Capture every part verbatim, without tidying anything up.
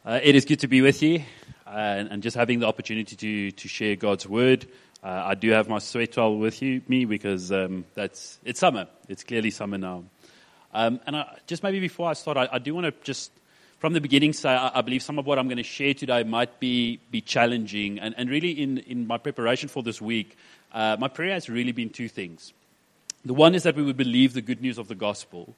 Uh, it is good to be with you uh, and, and just having the opportunity to to share God's word. Uh, I do have my sweat towel with you, me, because um, that's it's summer. It's clearly summer now. Um, and I, just maybe before I start, I, I do want to just, from the beginning, say I, I believe some of what I'm going to share today might be be challenging. And, and really, in, in my preparation for this week, uh, my prayer has really been two things. The one is that we would believe the good news of the gospel.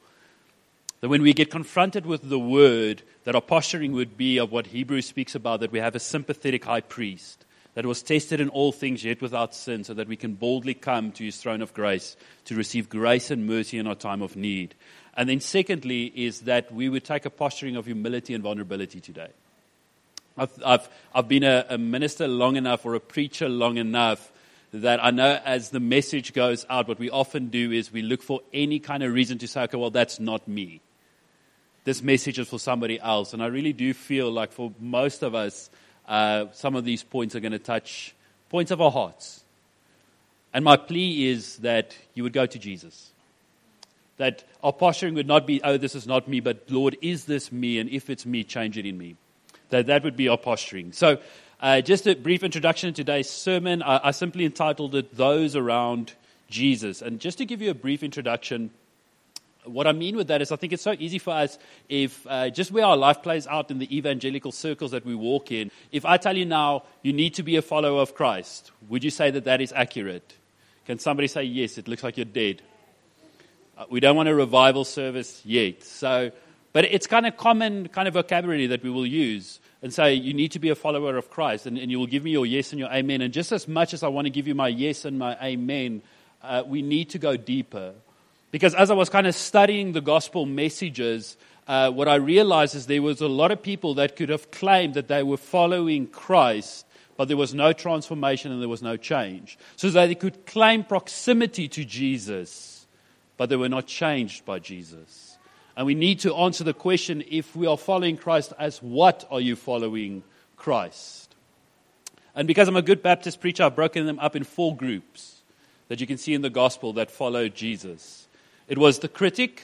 That when we get confronted with the word, that our posturing would be of what Hebrews speaks about, that we have a sympathetic high priest, that was tested in all things yet without sin, so that we can boldly come to his throne of grace to receive grace and mercy in our time of need. And then secondly is that we would take a posturing of humility and vulnerability today. I've, I've, I've been a, a minister long enough or a preacher long enough that I know as the message goes out, what we often do is we look for any kind of reason to say, okay, well, that's not me. This message is for somebody else. And I really do feel like for most of us, uh, some of these points are going to touch points of our hearts. And my plea is that you would go to Jesus. That our posturing would not be, oh, this is not me, but Lord, is this me? And if it's me, change it in me. That that would be our posturing. So uh, just a brief introduction to today's sermon. I, I simply entitled it, Those Around Jesus. And just to give you a brief introduction, what I mean with that is I think it's so easy for us if uh, just where our life plays out in the evangelical circles that we walk in, if I tell you now you need to be a follower of Christ, would you say that that is accurate? Can somebody say, yes, it looks like you're dead? Uh, we don't want a revival service yet. So, but it's kind of common kind of vocabulary that we will use and say you need to be a follower of Christ, and, and you will give me your yes and your amen. And just as much as I want to give you my yes and my amen, uh, we need to go deeper. Because as I was kind of studying the gospel messages, uh, what I realized is there was a lot of people that could have claimed that they were following Christ, but there was no transformation and there was no change. So they could claim proximity to Jesus, but they were not changed by Jesus. And we need to answer the question, if we are following Christ, as what are you following Christ? And because I'm a good Baptist preacher, I've broken them up in four groups that you can see in the gospel that followed Jesus. It was the critic,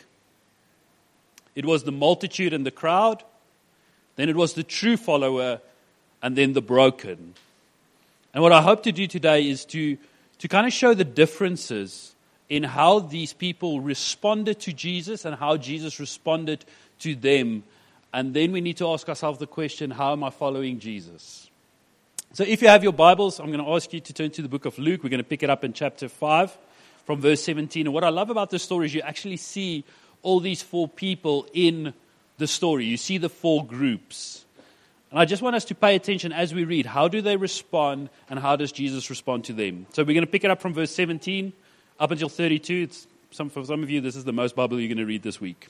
it was the multitude and the crowd, then it was the true follower, and then the broken. And what I hope to do today is to, to kind of show the differences in how these people responded to Jesus and how Jesus responded to them. And then we need to ask ourselves the question, how am I following Jesus? So if you have your Bibles, I'm going to ask you to turn to the book of Luke. We're going to pick it up in chapter five. From verse seventeen. And what I love about this story is you actually see all these four people in the story. You see the four groups. And I just want us to pay attention as we read. How do they respond and how does Jesus respond to them? So we're going to pick it up from verse seventeen up until thirty-two. It's some, for some of you, this is the most Bible you're going to read this week.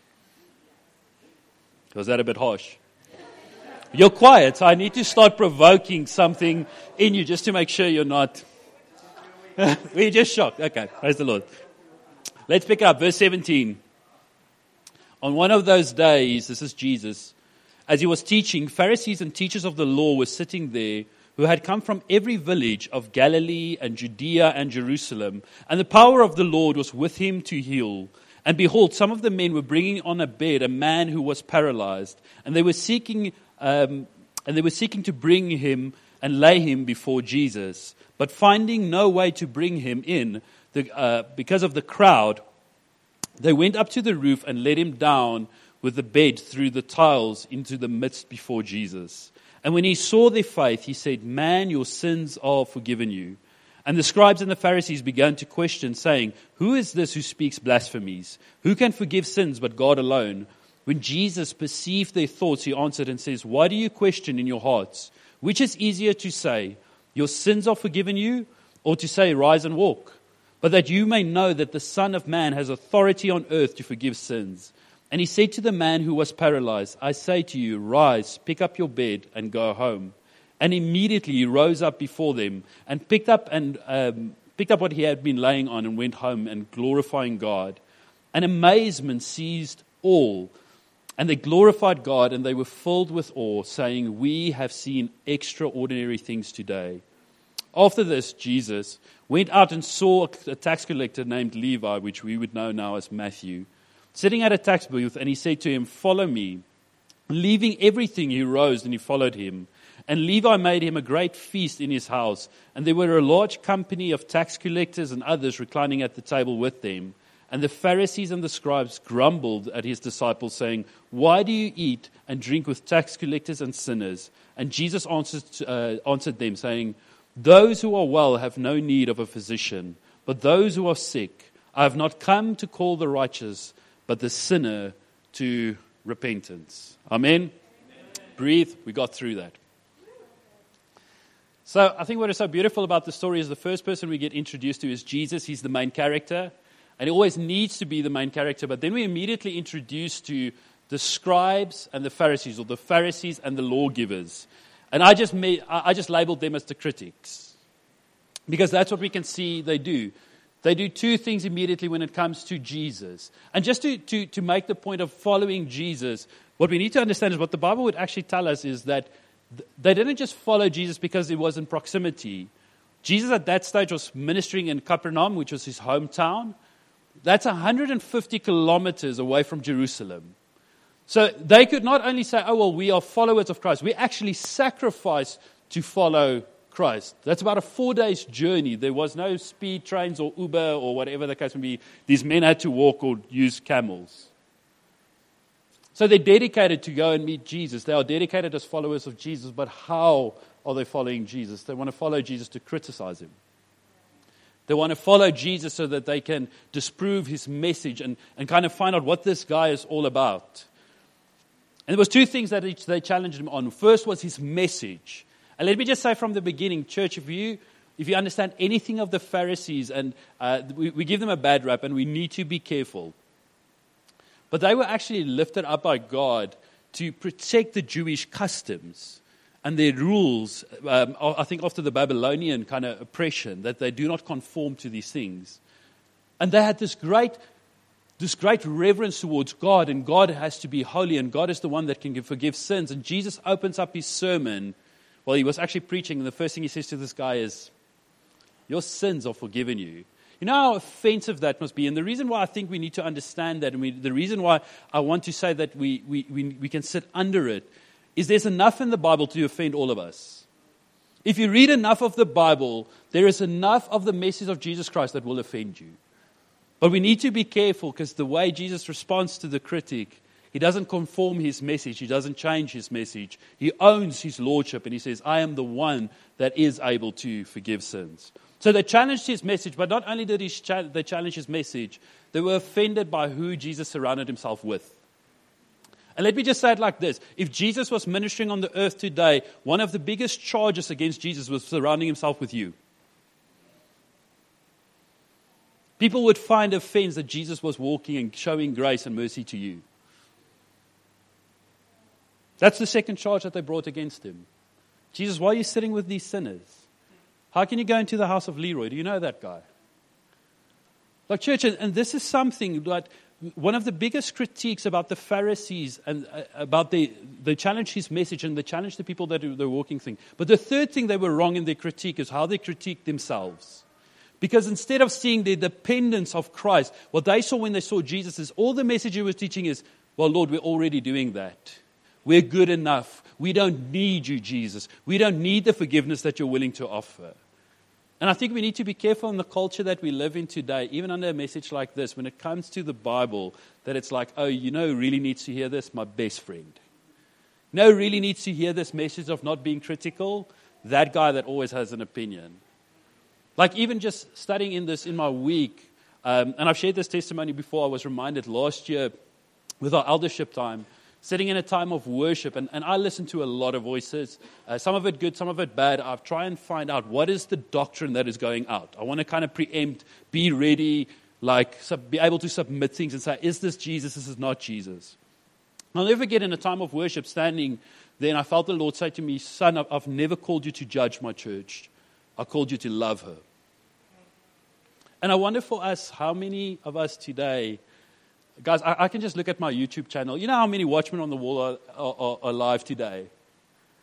Was that a bit harsh? You're quiet, so I need to start provoking something in you just to make sure you're not... We're just shocked. Okay, praise the Lord. Let's pick up verse seventeen. On one of those days, this is Jesus, as he was teaching, Pharisees and teachers of the law were sitting there, who had come from every village of Galilee and Judea and Jerusalem. And the power of the Lord was with him to heal. And behold, some of the men were bringing on a bed a man who was paralyzed, and they were seeking, um, and they were seeking to bring him and lay him before Jesus. But finding no way to bring him in, the, uh, because of the crowd, they went up to the roof and let him down with the bed through the tiles into the midst before Jesus. And when he saw their faith, he said, "Man, your sins are forgiven you." And the scribes and the Pharisees began to question, saying, "Who is this who speaks blasphemies? Who can forgive sins but God alone?" When Jesus perceived their thoughts, he answered and says, "Why do you question in your hearts? Which is easier to say, 'Your sins are forgiven you,' or to say, 'Rise and walk'? But that you may know that the Son of Man has authority on earth to forgive sins." And he said to the man who was paralyzed, "I say to you, rise, pick up your bed and go home." And immediately he rose up before them and picked up and um, picked up what he had been laying on and went home and glorifying God. And amazement seized all. And they glorified God, and they were filled with awe, saying, "We have seen extraordinary things today." After this, Jesus went out and saw a tax collector named Levi, which we would know now as Matthew, sitting at a tax booth, and he said to him, "Follow me." Leaving everything, he rose and he followed him. And Levi made him a great feast in his house, and there were a large company of tax collectors and others reclining at the table with them. And the Pharisees and the scribes grumbled at his disciples, saying, "Why do you eat and drink with tax collectors and sinners?" And Jesus answered, uh, answered them, saying, "Those who are well have no need of a physician, but those who are sick. I have not come to call the righteous, but the sinner to repentance." Amen? Amen. Breathe. We got through that. So I think what is so beautiful about the story is the first person we get introduced to is Jesus. He's the main character. And he always needs to be the main character. But then we're immediately introduced to the scribes and the Pharisees, or the Pharisees and the lawgivers. And I just made, I just labeled them as the critics. Because that's what we can see they do. They do two things immediately when it comes to Jesus. And just to, to, to make the point of following Jesus, what we need to understand is what the Bible would actually tell us is that they didn't just follow Jesus because he was in proximity. Jesus at that stage was ministering in Capernaum, which was his hometown. That's one hundred fifty kilometers away from Jerusalem. So they could not only say, oh, well, we are followers of Christ. We actually sacrifice to follow Christ. That's about a four days journey. There was no speed trains or Uber or whatever the case may be. These men had to walk or use camels. So they're dedicated to go and meet Jesus. They are dedicated as followers of Jesus. But how are they following Jesus? They want to follow Jesus to criticize him. They want to follow Jesus so that they can disprove his message and, and kind of find out what this guy is all about. And there was two things that they challenged him on. First was his message. And let me just say from the beginning, church, if you if you understand anything of the Pharisees, and uh, we, we give them a bad rap, and we need to be careful. But they were actually lifted up by God to protect the Jewish customs and their rules, um, I think after the Babylonian kind of oppression, that they do not conform to these things. And they had this great, this great reverence towards God, and God has to be holy, and God is the one that can forgive sins. And Jesus opens up his sermon, well, he was actually preaching, and the first thing he says to this guy is, "Your sins are forgiven you." You know how offensive that must be. And the reason why I think we need to understand that, and we, the reason why I want to say that we, we, we, we can sit under it, is there's enough in the Bible to offend all of us. If you read enough of the Bible, there is enough of the message of Jesus Christ that will offend you. But we need to be careful, because the way Jesus responds to the critic, he doesn't conform his message. He doesn't change his message. He owns his lordship, and he says, "I am the one that is able to forgive sins." So they challenged his message, but not only did he cha- they challenge his message, they were offended by who Jesus surrounded himself with. And let me just say it like this. If Jesus was ministering on the earth today, one of the biggest charges against Jesus was surrounding himself with you. People would find offense that Jesus was walking and showing grace and mercy to you. That's the second charge that they brought against him. Jesus, why are you sitting with these sinners? How can you go into the house of Leroy? Do you know that guy? Like, church, and, and this is something that one of the biggest critiques about the Pharisees and uh, about the, they challenged his message and they challenged the people that they're walking thing. But the third thing they were wrong in their critique is how they critiqued themselves. Because instead of seeing the dependence of Christ, what they saw when they saw Jesus is all the message he was teaching is, well, Lord, we're already doing that. We're good enough. We don't need you, Jesus. We don't need the forgiveness that you're willing to offer. And I think we need to be careful in the culture that we live in today, even under a message like this, when it comes to the Bible, that it's like, oh, you know who really needs to hear this? My best friend. You know who really needs to hear this message of not being critical? That guy that always has an opinion. Like, even just studying in this in my week, um, and I've shared this testimony before, I was reminded last year with our eldership time, sitting in a time of worship, and, and I listen to a lot of voices, uh, some of it good, some of it bad. I try and find out what is the doctrine that is going out. I want to kind of preempt, be ready, like sub, be able to submit things and say, is this Jesus, this is not Jesus. I'll never forget in a time of worship standing there, and I felt the Lord say to me, son, I've never called you to judge my church. I called you to love her. And I wonder for us, how many of us today, guys, I, I can just look at my YouTube channel. You know how many watchmen on the wall are, are, are alive today?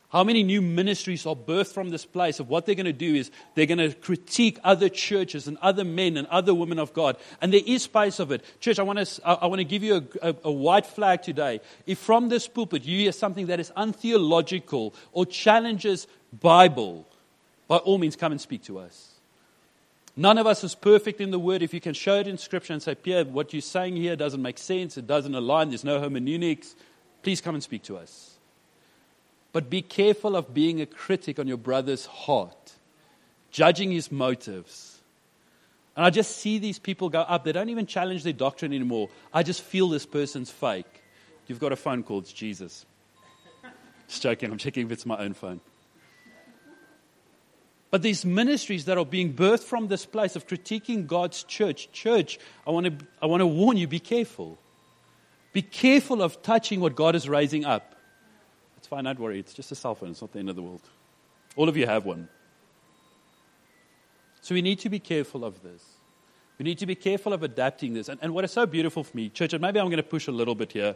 How many new ministries are birthed from this place of what they're going to do is they're going to critique other churches and other men and other women of God. And there is space of it. Church, I want to, I want to give you a, a, a white flag today. If from this pulpit you hear something that is untheological or challenges Bible, by all means come and speak to us. None of us is perfect in the word. If you can show it in Scripture and say, Pierre, what you're saying here doesn't make sense, it doesn't align, there's no hermeneutics, please come and speak to us. But be careful of being a critic on your brother's heart, judging his motives. And I just see these people go up. They don't even challenge their doctrine anymore. I just feel this person's fake. You've got a phone call. It's Jesus. Just joking. I'm checking if it's my own phone. But these ministries that are being birthed from this place of critiquing God's church. Church, I want to, I want to warn you, be careful. Be careful of touching what God is raising up. It's fine, don't worry. It's just a cell phone. It's not the end of the world. All of you have one. So we need to be careful of this. We need to be careful of adapting this. And, and what is so beautiful for me, church, and maybe I'm going to push a little bit here.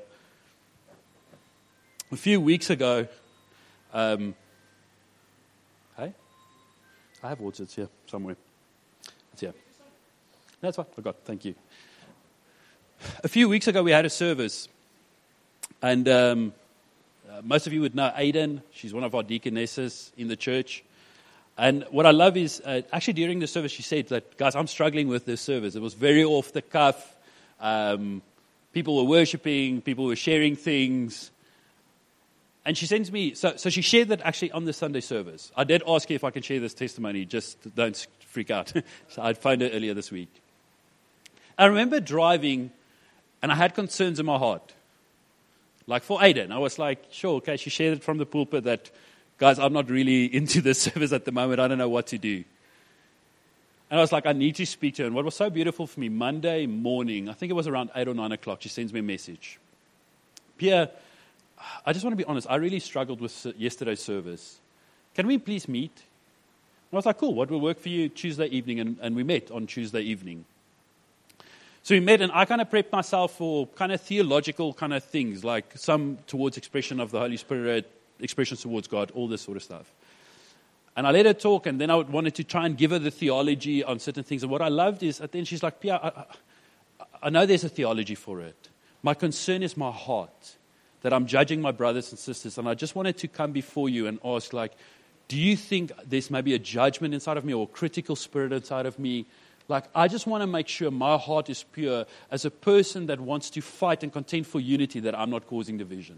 A few weeks ago, um, hey, I have water. It's here somewhere. It's here. That's what I got. Thank you. A few weeks ago, we had a service, and um, uh, most of you would know Aiden. She's one of our deaconesses in the church. And what I love is, uh, actually during the service, she said that, guys, I'm struggling with this service. It was very off the cuff. Um, people were worshiping. People were sharing things. And she sends me, so, so she shared that actually on the Sunday service. I did ask her if I can share this testimony. Just don't freak out. So I'd phoned her earlier this week. I remember driving, and I had concerns in my heart. Like for Aiden, I was like, sure, okay, she shared it from the pulpit that, guys, I'm not really into this service at the moment. I don't know what to do. And I was like, I need to speak to her. And what was so beautiful for me, Monday morning, I think it was around eight or nine o'clock, she sends me a message. Pierre, I just want to be honest, I really struggled with yesterday's service. Can we please meet? And I was like, cool, what will work for you Tuesday evening? And, and we met on Tuesday evening. So we met, and I kind of prepped myself for kind of theological kind of things, like some towards expression of the Holy Spirit, expressions towards God, all this sort of stuff. And I let her talk, and then I wanted to try and give her the theology on certain things. And what I loved is, at the end, she's like, Pia, I, I, I know there's a theology for it. My concern is my heart, that I'm judging my brothers and sisters. And I just wanted to come before you and ask, like, do you think there's maybe a judgment inside of me or a critical spirit inside of me? Like, I just want to make sure my heart is pure as a person that wants to fight and contend for unity, that I'm not causing division.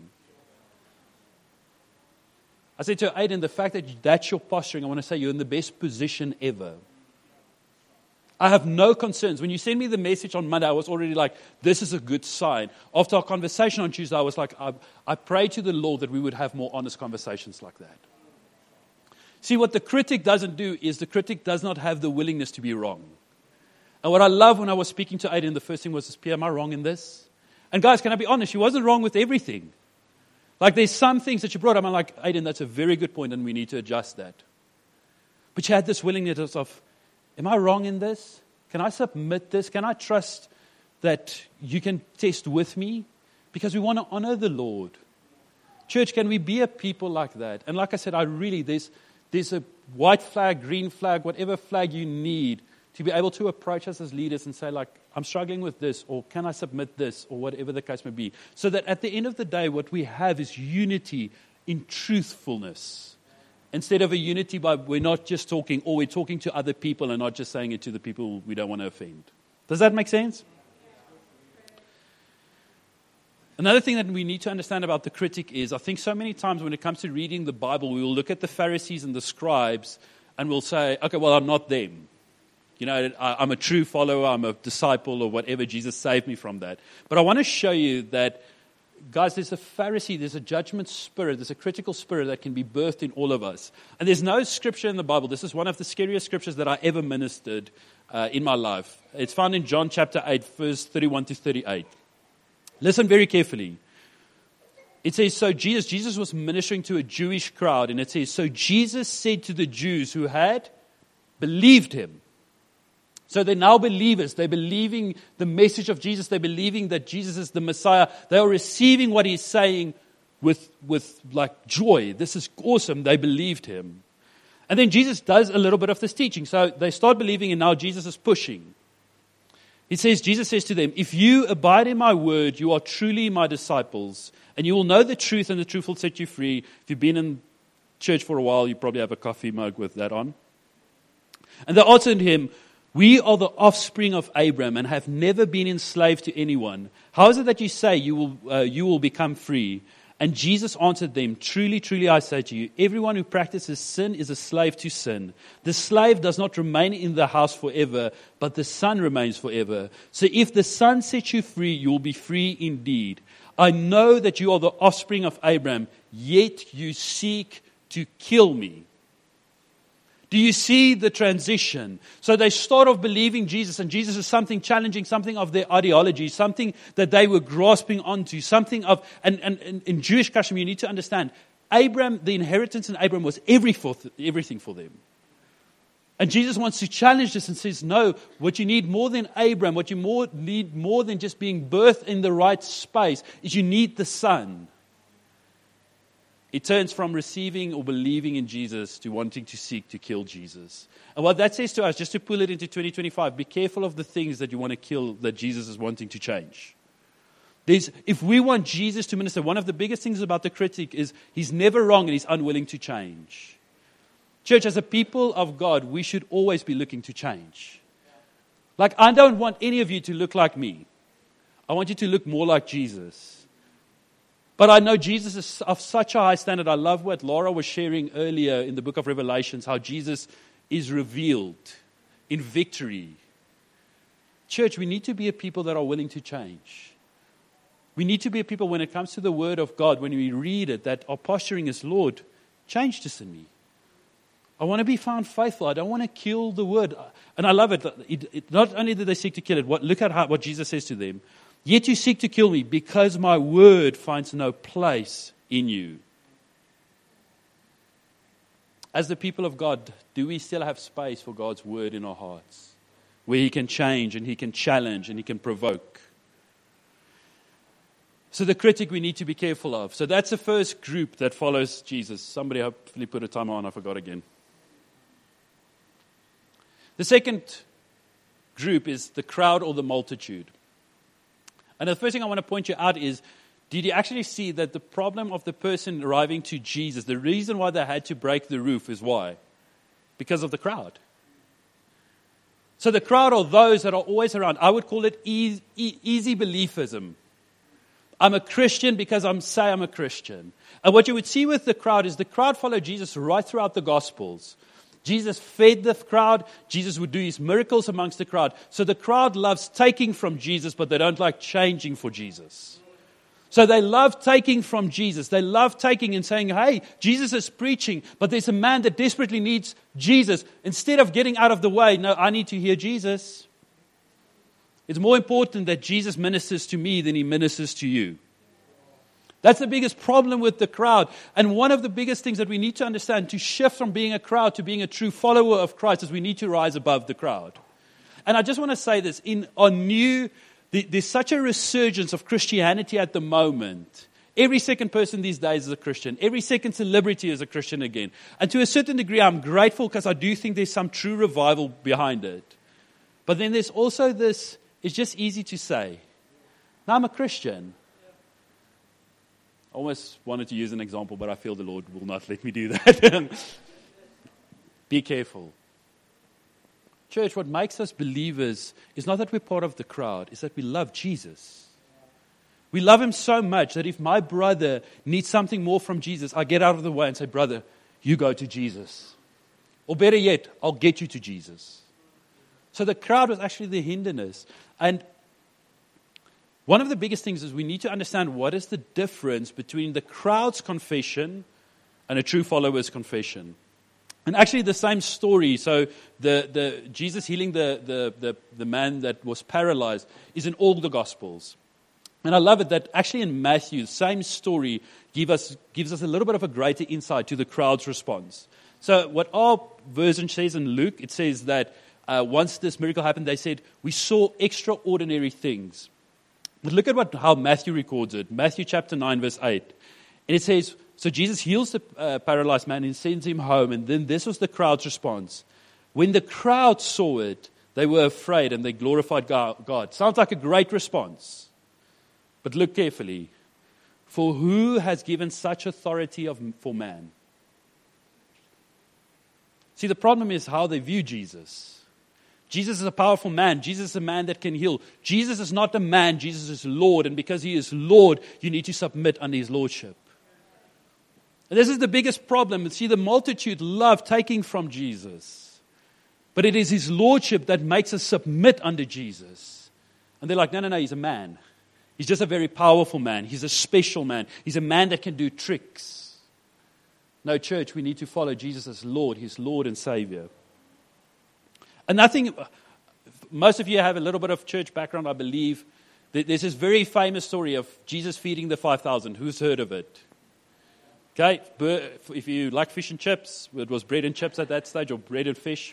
I said to Aiden, the fact that that's your posturing, I want to say you're in the best position ever. I have no concerns. When you sent me the message on Monday, I was already like, this is a good sign. After our conversation on Tuesday, I was like, I, I pray to the Lord that we would have more honest conversations like that. See, what the critic doesn't do is the critic does not have the willingness to be wrong. And what I love when I was speaking to Aiden, the first thing was, Pierre, am I wrong in this? And guys, can I be honest? She wasn't wrong with everything. Like, there's some things that she brought up. I'm like, Aiden, that's a very good point, and we need to adjust that. But she had this willingness of, am I wrong in this? Can I submit this? Can I trust that you can test with me? Because we want to honor the Lord. Church, can we be a people like that? And like I said, I really, there's, there's a white flag, green flag, whatever flag you need to be able to approach us as leaders and say, like, I'm struggling with this, or can I submit this, or whatever the case may be. So that at the end of the day, what we have is unity in truthfulness. Instead of a unity by we're not just talking, or we're talking to other people and not just saying it to the people we don't want to offend. Does that make sense? Another thing that we need to understand about the critic is, I think so many times when it comes to reading the Bible, we will look at the Pharisees and the scribes and we'll say, okay, well, I'm not them. You know, I'm a true follower, I'm a disciple or whatever. Jesus saved me from that. But I want to show you that, guys, there's a Pharisee, there's a judgment spirit, there's a critical spirit that can be birthed in all of us. And there's no scripture in the Bible. This is one of the scariest scriptures that I ever ministered uh, in my life. It's found in John chapter eight, verse thirty-one to thirty-eight. Listen very carefully. It says, so Jesus, Jesus was ministering to a Jewish crowd, and it says, so Jesus said to the Jews who had believed him. So they're now believers. They're believing the message of Jesus. They're believing that Jesus is the Messiah. They are receiving what he's saying. with, with like joy. This is awesome. They believed him. And then Jesus does a little bit of this teaching. So they start believing, and now Jesus is pushing. He says, Jesus says to them, if you abide in my word, you are truly my disciples, and you will know the truth, and the truth will set you free. If you've been in church for a while, you probably have a coffee mug with that on. And they answered him, we are the offspring of Abraham and have never been enslaved to anyone. How is it that you say you will, uh, you will become free? And Jesus answered them, truly, truly, I say to you, everyone who practices sin is a slave to sin. The slave does not remain in the house forever, but the son remains forever. So if the son sets you free, you will be free indeed. I know that you are the offspring of Abraham, yet you seek to kill me. Do you see the transition? So they start off believing Jesus, and Jesus is something challenging, something of their ideology, something that they were grasping onto, something of, and, and, and in Jewish custom, you need to understand, Abraham, the inheritance in Abraham was every for, everything for them. And Jesus wants to challenge this and says, no, what you need more than Abraham, what you more need more than just being birthed in the right space, is you need the Son. It turns from receiving or believing in Jesus to wanting to seek to kill Jesus. And what that says to us, just to pull it into twenty twenty-five, be careful of the things that you want to kill that Jesus is wanting to change. There's, if we want Jesus to minister, one of the biggest things about the critic is he's never wrong and he's unwilling to change. Church, as a people of God, we should always be looking to change. Like, I don't want any of you to look like me. I want you to look more like Jesus. But I know Jesus is of such a high standard. I love what Laura was sharing earlier in the book of Revelations, how Jesus is revealed in victory. Church, we need to be a people that are willing to change. We need to be a people, when it comes to the Word of God, when we read it, that our posturing is, Lord, change this in me. I want to be found faithful. I don't want to kill the Word. And I love it. it, it not only did they seek to kill it, what, look at how, what Jesus says to them. Yet you seek to kill me because my word finds no place in you. As the people of God, do we still have space for God's word in our hearts? Where he can change and he can challenge and he can provoke. So the critic we need to be careful of. So that's the first group that follows Jesus. Somebody hopefully put a timer on, I forgot again. The second group is the crowd or the multitude. And the first thing I want to point you out is, did you actually see that the problem of the person arriving to Jesus, the reason why they had to break the roof is why? Because of the crowd. So the crowd are those that are always around. I would call it easy, easy beliefism. I'm a Christian because I'm say I'm a Christian. And what you would see with the crowd is the crowd followed Jesus right throughout the Gospels. Jesus fed the crowd. Jesus would do his miracles amongst the crowd. So the crowd loves taking from Jesus, but they don't like changing for Jesus. So they love taking from Jesus. They love taking and saying, hey, Jesus is preaching, but there's a man that desperately needs Jesus. Instead of getting out of the way, no, I need to hear Jesus. It's more important that Jesus ministers to me than he ministers to you. That's the biggest problem with the crowd. And one of the biggest things that we need to understand to shift from being a crowd to being a true follower of Christ is we need to rise above the crowd. And I just want to say this. In our new, there's such a resurgence of Christianity at the moment. Every second person these days is a Christian. Every second celebrity is a Christian again. And to a certain degree, I'm grateful because I do think there's some true revival behind it. But then there's also this, it's just easy to say, now I'm a Christian. I almost wanted to use an example, but I feel the Lord will not let me do that. Be careful. Church, what makes us believers is not that we're part of the crowd, it's that we love Jesus. We love him so much that if my brother needs something more from Jesus, I get out of the way and say, brother, you go to Jesus. Or better yet, I'll get you to Jesus. So the crowd was actually the hindrance. And one of the biggest things is we need to understand what is the difference between the crowd's confession and a true follower's confession. And actually the same story, so the, the Jesus healing the, the, the, the man that was paralyzed is in all the Gospels. And I love it that actually in Matthew, the same story give us, gives us a little bit of a greater insight to the crowd's response. So what our version says in Luke, it says that uh, once this miracle happened, they said, we saw extraordinary things. But look at what how Matthew records it. Matthew chapter nine, verse eight. And it says, so Jesus heals the uh, paralyzed man and sends him home. And then this was the crowd's response. When the crowd saw it, they were afraid and they glorified God. Sounds like a great response. But look carefully. For who has given such authority of, for man? See, the problem is how they view Jesus. Jesus is a powerful man. Jesus is a man that can heal. Jesus is not a man. Jesus is Lord. And because he is Lord, you need to submit under his lordship. And this is the biggest problem. See, the multitude love taking from Jesus. But it is his lordship that makes us submit under Jesus. And they're like, no, no, no, he's a man. He's just a very powerful man. He's a special man. He's a man that can do tricks. No, church, we need to follow Jesus as Lord, his Lord and Savior. And nothing, most of you have a little bit of church background, I believe. There's this very famous story of Jesus feeding the five thousand. Who's heard of it? Okay, if you like fish and chips, it was bread and chips at that stage, or bread and fish.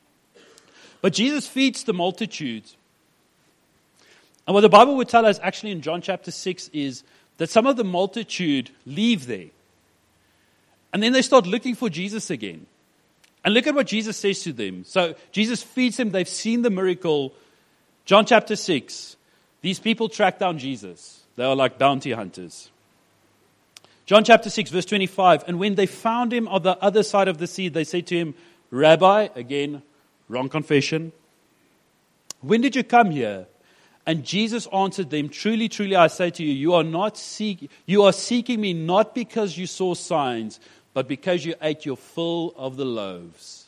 But Jesus feeds the multitudes. And what the Bible would tell us actually in John chapter six is that some of the multitude leave there. And then they start looking for Jesus again. And look at what Jesus says to them. So Jesus feeds them. They've seen the miracle. John chapter six. These people track down Jesus. They are like bounty hunters. John chapter six, verse twenty-five. And when they found him on the other side of the sea, they said to him, Rabbi, again, wrong confession. When did you come here? And Jesus answered them, truly, truly, I say to you, you are not seek, you are seeking me not because you saw signs, but because you ate your fill of the loaves.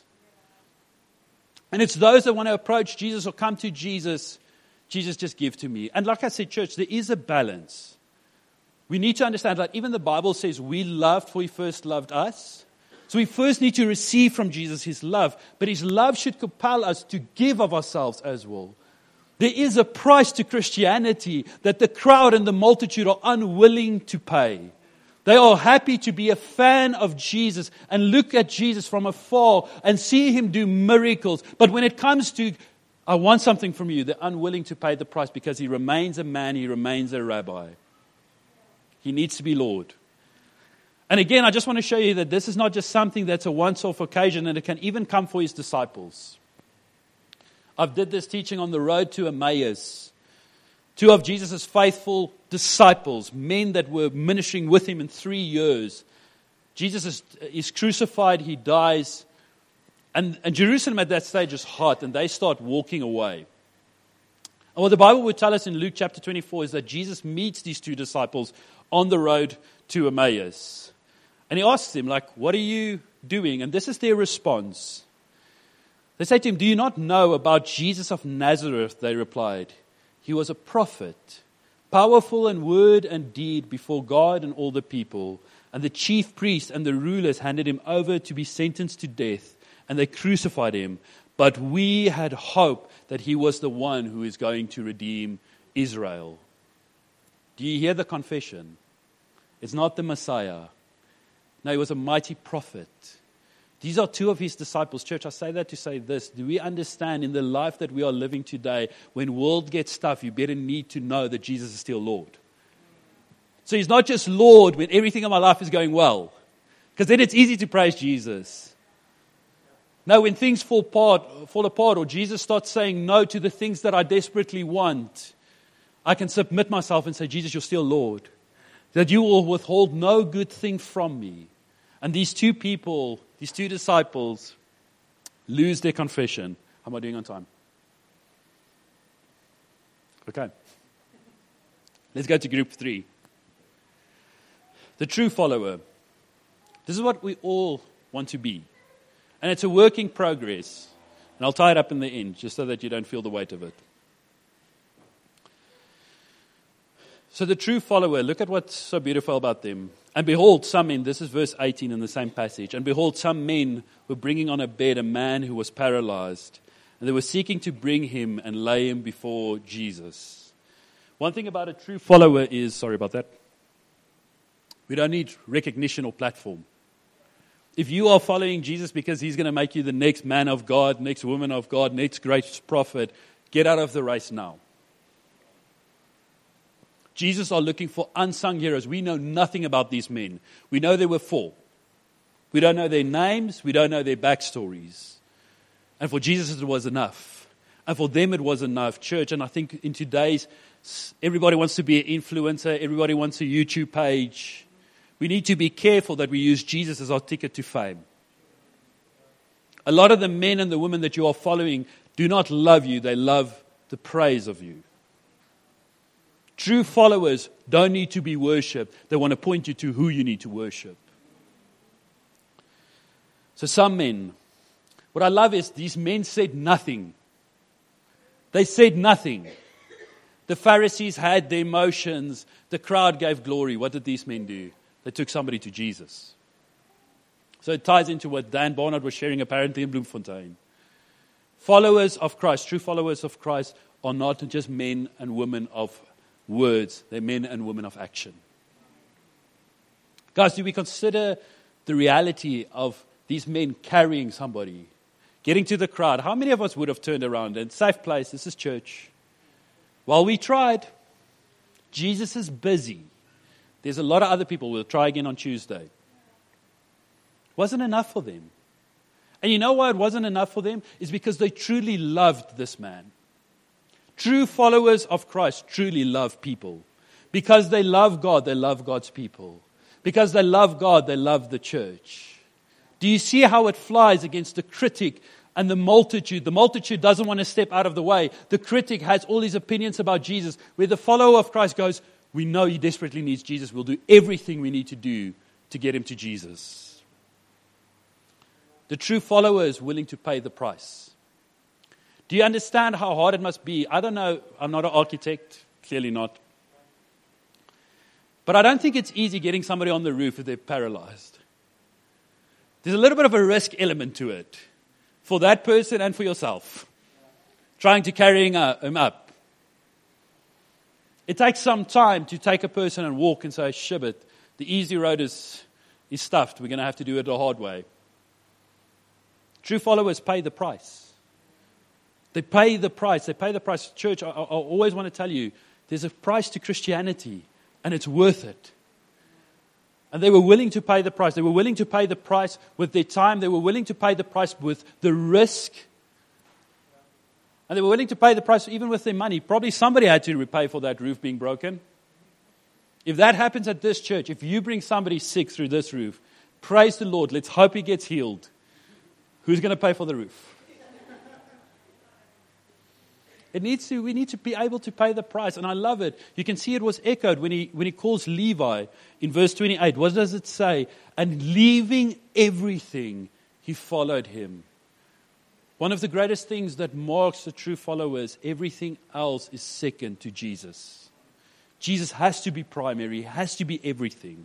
And it's those that want to approach Jesus or come to Jesus, Jesus, just give to me. And like I said, church, there is a balance. We need to understand that even the Bible says we loved for he first loved us. So we first need to receive from Jesus his love. But his love should compel us to give of ourselves as well. There is a price to Christianity that the crowd and the multitude are unwilling to pay. They are happy to be a fan of Jesus and look at Jesus from afar and see him do miracles. But when it comes to, I want something from you, they're unwilling to pay the price because he remains a man, he remains a rabbi. He needs to be Lord. And again, I just want to show you that this is not just something that's a once-off occasion, and it can even come for his disciples. I've did this teaching on the road to Emmaus. Two of Jesus' faithful disciples, men that were ministering with him in three years. Jesus is, is crucified, he dies. And, and Jerusalem at that stage is hot, and they start walking away. And what the Bible would tell us in Luke chapter twenty-four is that Jesus meets these two disciples on the road to Emmaus. And he asks them, like, what are you doing? And this is their response. They say to him, do you not know about Jesus of Nazareth? They replied. He was a prophet, powerful in word and deed before God and all the people. And the chief priests and the rulers handed him over to be sentenced to death, and they crucified him. But we had hope that he was the one who is going to redeem Israel. Do you hear the confession? It's not the Messiah. No, he was a mighty prophet. These are two of his disciples. Church, I say that to say this. Do we understand in the life that we are living today, when world gets tough, you better need to know that Jesus is still Lord. So he's not just Lord when everything in my life is going well. Because then it's easy to praise Jesus. No, when things fall apart, fall apart, or Jesus starts saying no to the things that I desperately want, I can submit myself and say, Jesus, you're still Lord. That you will withhold no good thing from me. And these two people, these two disciples, lose their confession. How am I doing on time? Okay. Let's go to group three. The true follower. This is what we all want to be. And it's a work in progress. And I'll tie it up in the end, just so that you don't feel the weight of it. So the true follower, look at what's so beautiful about them. And behold, some men, this is verse eighteen in the same passage. And behold, some men were bringing on a bed a man who was paralyzed. And they were seeking to bring him and lay him before Jesus. One thing about a true follower is, sorry about that, we don't need recognition or platform. If you are following Jesus because he's going to make you the next man of God, next woman of God, next great prophet, get out of the race now. Jesus are looking for unsung heroes. We know nothing about these men. We know there were four. We don't know their names. We don't know their backstories. And for Jesus, it was enough. And for them, it was enough. Church, and I think in today's, everybody wants to be an influencer. Everybody wants a YouTube page. We need to be careful that we use Jesus as our ticket to fame. A lot of the men and the women that you are following do not love you. They love the praise of you. True followers don't need to be worshipped. They want to point you to who you need to worship. So some men, what I love is these men said nothing. They said nothing. The Pharisees had their emotions. The crowd gave glory. What did these men do? They took somebody to Jesus. So it ties into what Dan Barnard was sharing apparently in Bloemfontein. Followers of Christ, true followers of Christ, are not just men and women of words. They're men and women of action. Guys, do we consider the reality of these men carrying somebody, getting to the crowd? How many of us would have turned around and safe place, this is church? Well, we tried. Jesus is busy. There's a lot of other people. We'll try again on Tuesday. Wasn't enough for them. And you know why it wasn't enough for them? It's because they truly loved this man. True followers of Christ truly love people. Because they love God, they love God's people. Because they love God, they love the church. Do you see how it flies against the critic and the multitude? The multitude doesn't want to step out of the way. The critic has all his opinions about Jesus. Where the follower of Christ goes, we know he desperately needs Jesus. We'll do everything we need to do to get him to Jesus. The true follower is willing to pay the price. Do you understand how hard it must be? I don't know. I'm not an architect. Clearly not. But I don't think it's easy getting somebody on the roof if they're paralyzed. There's a little bit of a risk element to it. For that person and for yourself. Trying to carry him up. It takes some time to take a person and walk and say, shibbit, the easy road is, is stuffed. We're going to have to do it the hard way. True followers pay the price. They pay the price. They pay the price. Church, I, I always want to tell you, there's a price to Christianity, and it's worth it. And they were willing to pay the price. They were willing to pay the price with their time. They were willing to pay the price with the risk. And they were willing to pay the price even with their money. Probably somebody had to repay for that roof being broken. If that happens at this church, if you bring somebody sick through this roof, praise the Lord. Let's hope he gets healed. Who's going to pay for the roof? It needs to, we need to be able to pay the price. And I love it. You can see it was echoed when he, when he calls Levi in verse twenty-eight. What does it say? And leaving everything, he followed him. One of the greatest things that marks the true followers, everything else is second to Jesus. Jesus has to be primary. He has to be everything.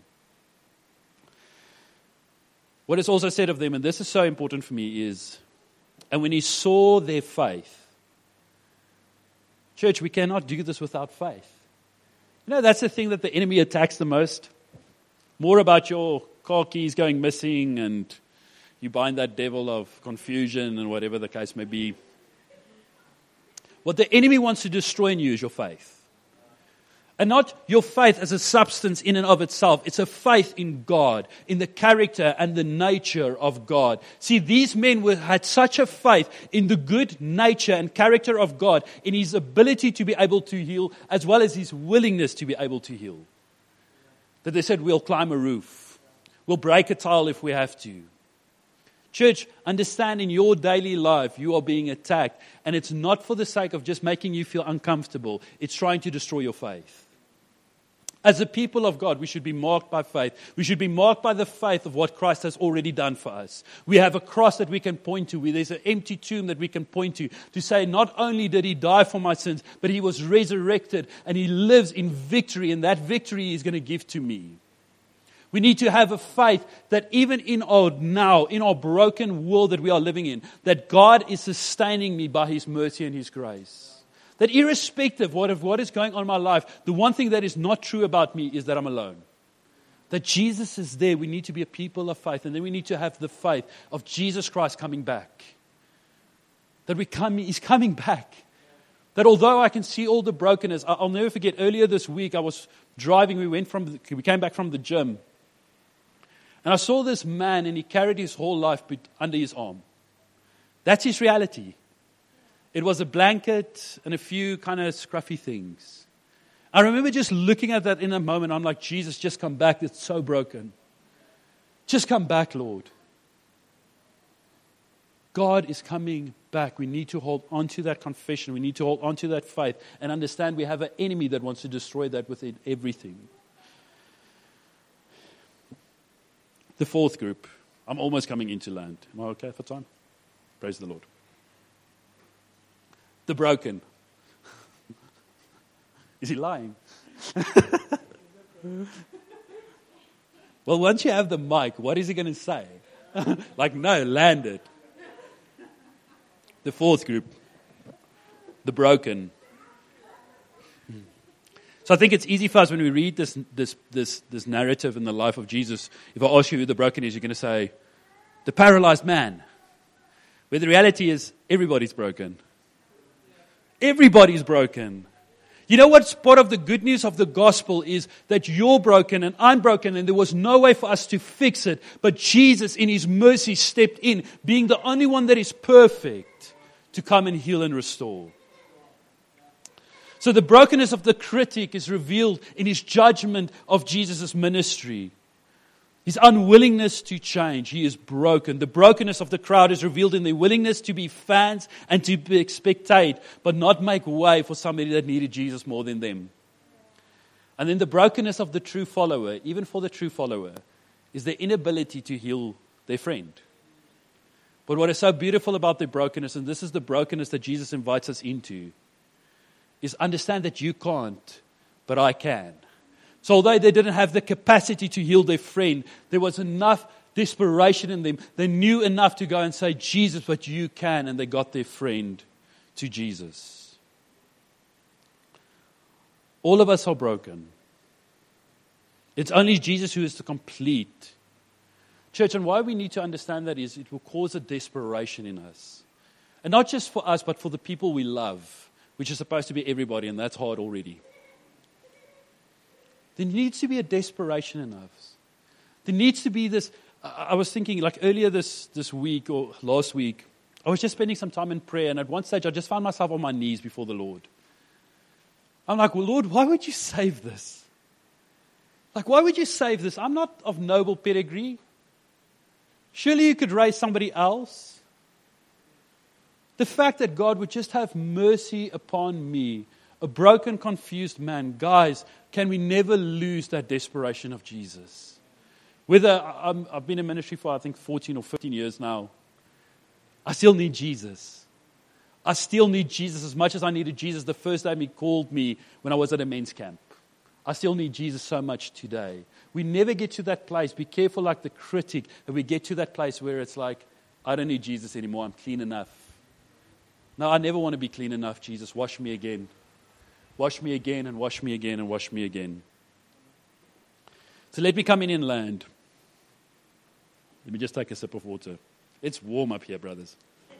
What is also said of them, and this is so important for me, is, and when he saw their faith. Church, we cannot do this without faith. You know, that's the thing that the enemy attacks the most. More about your car keys going missing and you bind that devil of confusion and whatever the case may be. What the enemy wants to destroy in you is your faith. And not your faith as a substance in and of itself. It's a faith in God, in the character and the nature of God. See, these men were, had such a faith in the good nature and character of God, in his ability to be able to heal, as well as his willingness to be able to heal, that they said, we'll climb a roof. We'll break a tile if we have to. Church, understand in your daily life you are being attacked, and it's not for the sake of just making you feel uncomfortable. It's trying to destroy your faith. As a people of God, we should be marked by faith. We should be marked by the faith of what Christ has already done for us. We have a cross that we can point to. There's an empty tomb that we can point to. To say, not only did he die for my sins, but he was resurrected and he lives in victory. And that victory he's going to give to me. We need to have a faith that even in our now, in our broken world that we are living in, that God is sustaining me by his mercy and his grace. That irrespective of what is going on in my life, the one thing that is not true about me is that I'm alone. That Jesus is there. We need to be a people of faith. And then we need to have the faith of Jesus Christ coming back. That we come, he's coming back. That although I can see all the brokenness, I- I'll never forget, earlier this week I was driving, we went from, the, we came back from the gym, and I saw this man and he carried his whole life bet- under his arm. That's his reality. It was a blanket and a few kind of scruffy things. I remember just looking at that in a moment. I'm like, Jesus, just come back. It's so broken. Just come back, Lord. God is coming back. We need to hold on to that confession. We need to hold on to that faith and understand we have an enemy that wants to destroy that within everything. The fourth group. I'm almost coming into land. Am I okay for time? Praise the Lord. The broken. Is he lying? Well, once you have the mic, what is he going to say? Like, no, land it. The fourth group. The broken. So I think it's easy for us when we read this, this, this, this narrative in the life of Jesus. If I ask you who the broken is, you're going to say, the paralyzed man. Where the reality is, everybody's broken. Everybody's broken. You know what's part of the good news of the gospel is that you're broken and I'm broken and there was no way for us to fix it. But Jesus in His mercy stepped in, being the only one that is perfect, to come and heal and restore. So the brokenness of the critic is revealed in his judgment of Jesus' ministry. His unwillingness to change. He is broken. The brokenness of the crowd is revealed in their willingness to be fans and to be spectate, but not make way for somebody that needed Jesus more than them. And then the brokenness of the true follower, even for the true follower, is their inability to heal their friend. But what is so beautiful about their brokenness, and this is the brokenness that Jesus invites us into, is understand that you can't, but I can. So although they didn't have the capacity to heal their friend, there was enough desperation in them. They knew enough to go and say, Jesus, but you can. And they got their friend to Jesus. All of us are broken. It's only Jesus who is the complete. Church, and why we need to understand that is it will cause a desperation in us. And not just for us, but for the people we love, which is supposed to be everybody, and that's hard already. There needs to be a desperation in us. There needs to be this. I was thinking, like earlier this, this week or last week, I was just spending some time in prayer, and at one stage I just found myself on my knees before the Lord. I'm like, well, Lord, why would you save this? Like, why would you save this? I'm not of noble pedigree. Surely you could raise somebody else. The fact that God would just have mercy upon me, a broken, confused man. Guys, can we never lose that desperation of Jesus? Whether I'm, I've been in ministry for, I think, fourteen or fifteen years now, I still need Jesus. I still need Jesus as much as I needed Jesus the first time He called me when I was at a men's camp. I still need Jesus so much today. We never get to that place. Be careful like the critic, that we get to that place where it's like, I don't need Jesus anymore. I'm clean enough. No, I never want to be clean enough, Jesus. Wash me again. Wash me again and wash me again and wash me again. So let me come in and land. Let me just take a sip of water. It's warm up here, brothers.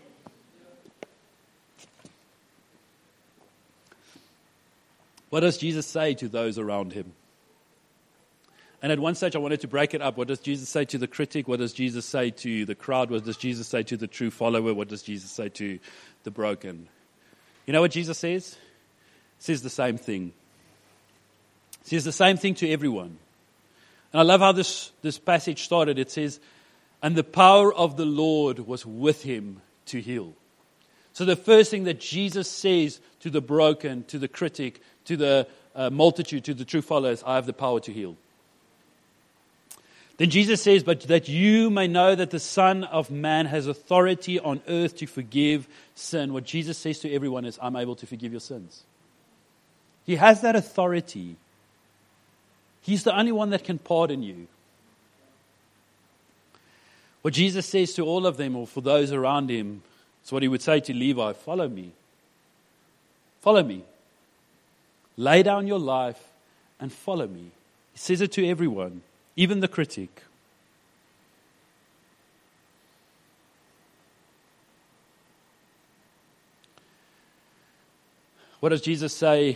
What does Jesus say to those around Him? And at one stage I wanted to break it up. What does Jesus say to the critic? What does Jesus say to the crowd? What does Jesus say to the true follower? What does Jesus say to the broken? You know what Jesus says? Says the same thing. Says the same thing to everyone. And I love how this, this passage started. It says, and the power of the Lord was with Him to heal. So the first thing that Jesus says to the broken, to the critic, to the uh, multitude, to the true followers, I have the power to heal. Then Jesus says, but that you may know that the Son of Man has authority on earth to forgive sin. What Jesus says to everyone is, I'm able to forgive your sins. He has that authority. He's the only one that can pardon you. What Jesus says to all of them, or for those around Him, is what He would say to Levi, follow me. Follow me. Lay down your life and follow me. He says it to everyone, even the critic. What does Jesus say?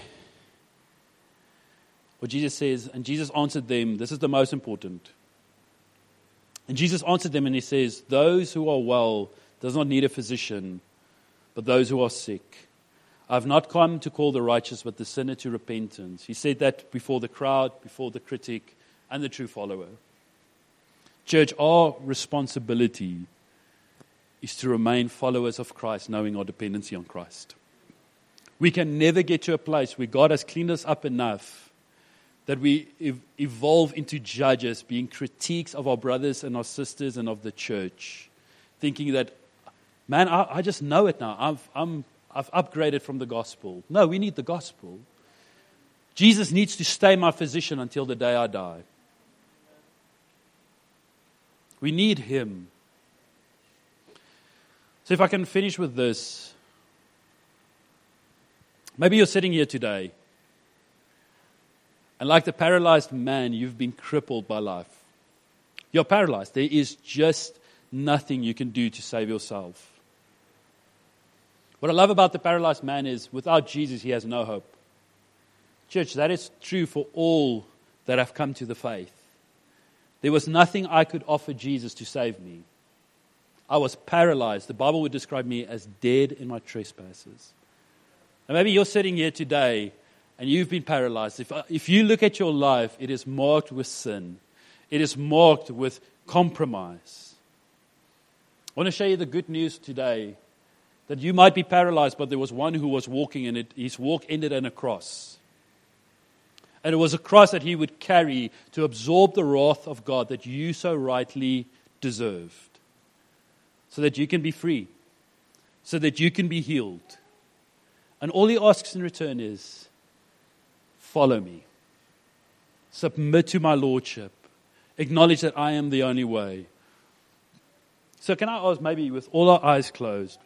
What Jesus says, and Jesus answered them, this is the most important. And Jesus answered them and he says, those who are well does not need a physician, but those who are sick. I have not come to call the righteous, but the sinner to repentance. He said that before the crowd, before the critic, and the true follower. Church, our responsibility is to remain followers of Christ, knowing our dependency on Christ. We can never get to a place where God has cleaned us up enough that we ev- evolve into judges, being critiques of our brothers and our sisters and of the church, thinking that, man, I, I just know it now. I've, I'm, I've upgraded from the gospel. No, we need the gospel. Jesus needs to stay my physician until the day I die. We need him. So if I can finish with this. Maybe you're sitting here today, and like the paralyzed man, you've been crippled by life. You're paralyzed. There is just nothing you can do to save yourself. What I love about the paralyzed man is, without Jesus, he has no hope. Church, that is true for all that have come to the faith. There was nothing I could offer Jesus to save me. I was paralyzed. The Bible would describe me as dead in my trespasses. And maybe you're sitting here today and you've been paralyzed. If, if you look at your life, it is marked with sin. It is marked with compromise. I want to show you the good news today, that you might be paralyzed, but there was one who was walking, and it, his walk ended in a cross. And it was a cross that he would carry to absorb the wrath of God that you so rightly deserved, so that you can be free, so that you can be healed. And all he asks in return is, follow me. Submit to my lordship. Acknowledge that I am the only way. So can I ask, maybe with all our eyes closed,